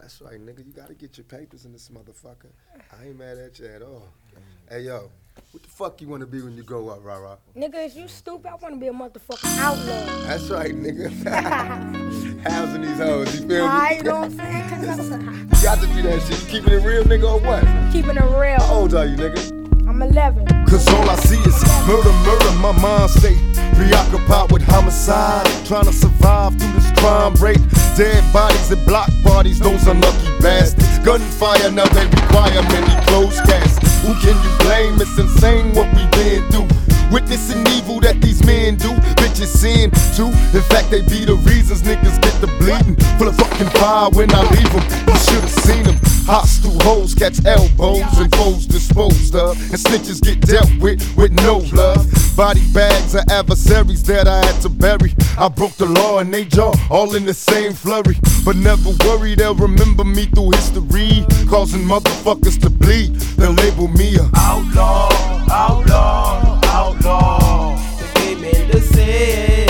That's right, nigga. You gotta get your papers in this motherfucker. I ain't mad at you at all. Hey, yo, what the fuck you wanna be when you grow up, rah-rah? Nigga, is you stupid? I wanna be a motherfucking outlaw. That's right, nigga. Housing these hoes, you feel me? You know what I'm saying? Cause I'm You got to do that shit. You keeping it real, nigga, or what? keeping it real. How old are you, nigga? I'm 11. Cause all I see is murder, murder, my mind stay preoccupied with homicide. Trying to survive through this crime rate. Dead bodies and block parties, those unlucky bastards. Gunfire, now they require many closed caskets. Who can you blame? It's insane what we been through. Witnessing evil that these men do. Bitches sin too. In fact, they be the reasons niggas get the bleeding. Full of fucking fire when I leave them. You should've seen them. Hostile hoes catch elbows and foes disposed of. And snitches get dealt with no love. Body bags of adversaries that I had to bury. I broke the law and they jaw all in the same flurry. But never worry, they'll remember me through history. Causing motherfuckers to bleed. They'll label me a outlaw, outlaw, outlaw. The game in the sin.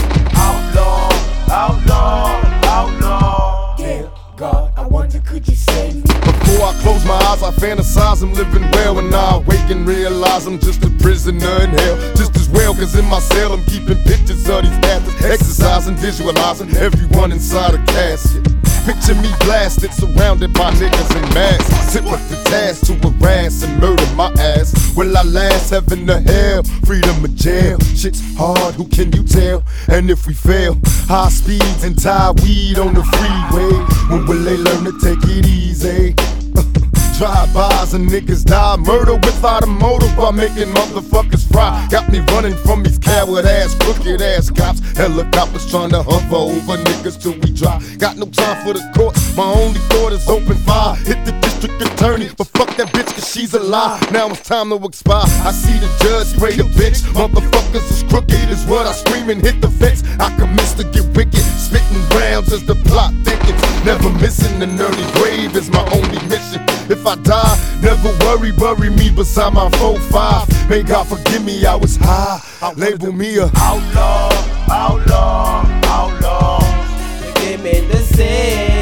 Outlaw, outlaw, outlaw. Dear God, I wonder could you save me? Before I close my eyes, I fantasize I'm living well. When I awake and realize I'm just a prisoner in hell. Just as well, cause in my cell I'm keeping pictures of these bastards. Exercising, visualizing everyone inside a casket. Picture me blasted, surrounded by niggas in masks. Sit with the task to harass and murder my ass. Will I last? Heaven or hell? Freedom or jail? Shit's hard, who can you tell? And if we fail, high speeds and tie weed on the freeway. When will they learn to take it easy? Drive-bys and niggas die. Murder without a motive while making motherfuckers fry. Got me running from these coward-ass, crooked-ass cops. Helicopters trying to hover over niggas till we drop. Got no time for the court, my only thought is open fire. Hit the district attorney, but fuck that bitch cause she's a lie. Now it's time to expire. I see the judge spray the bitch. Motherfuckers is crooked is what I scream and hit the fence. I commence to get wicked, spitting rounds as the plot thickens. Never missing an early grave is my only mission. If I die, never worry, bury me beside my 4-5. May God forgive me, I was high. Label me a outlaw, outlaw, outlaw. The game in the sin.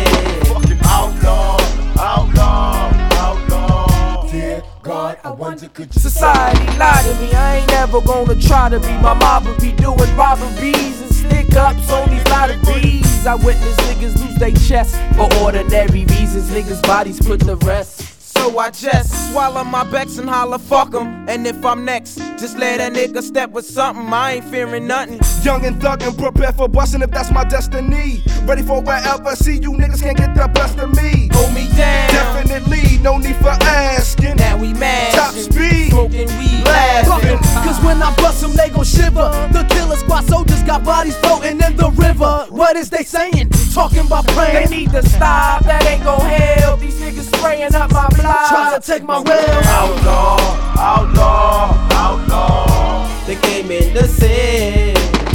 Outlaw, outlaw, outlaw. Dear God, I wonder could you Society lied to me, I ain't never gonna try to be. My mob would be doing robberies and stick ups on these lotteries. I witness niggas lose their chest for ordinary reasons. Niggas' bodies put to rest. So I just swallow my becks and holler fuck 'em. And if I'm next, just let that nigga step with something. I ain't fearing nothing. Young and thuggin', prepare for bustin' if that's my destiny. Ready for wherever, see you niggas can't get the best of me. Hold me down. Definitely, no need for asking. Now we mad. Top speed. Smoking weed. Laughing. Cause when I bust them, they gon' shiver. The killer squad soldiers got bodies floating in the river. What is they saying? Talking about They praying. need to stop, that ain't gon' help. These niggas spraying up my blood. Try to take my rail. Outlaw, outlaw, outlaw. The game in the sin.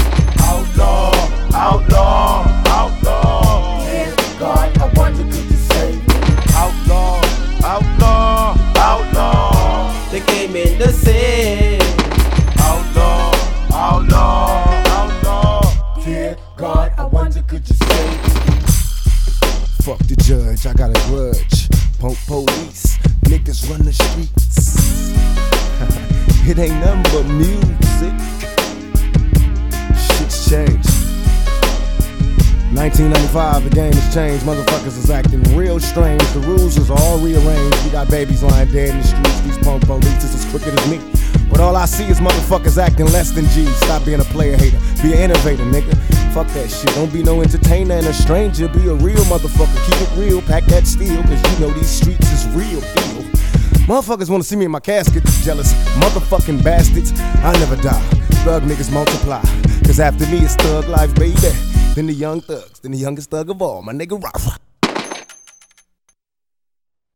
Outlaw, outlaw, outlaw. Dear God, I wonder could you save me? Outlaw, outlaw, outlaw. The game in the sin. Outlaw, outlaw, outlaw. Dear God, I wonder could you save me? Fuck the judge, I got a grudge. Punk police, niggas run the streets. It ain't nothing but music. Shit's changed. 1995, the game has changed. Motherfuckers is acting real strange. The rules is all rearranged. We got babies lying dead in the streets. These punk police is as crooked as me. But all I see is motherfuckers acting less than G. Stop being a player hater, be an innovator, nigga. Fuck that shit, don't be no entertainer and a stranger. Be a real motherfucker, keep it real, pack that steel. Cause you know these streets is real ill. Motherfuckers wanna see me in my casket. Jealous motherfucking bastards, I never die. Thug niggas multiply. Cause after me it's thug life, baby. Then the young thugs, then the youngest thug of all, my nigga Rafa.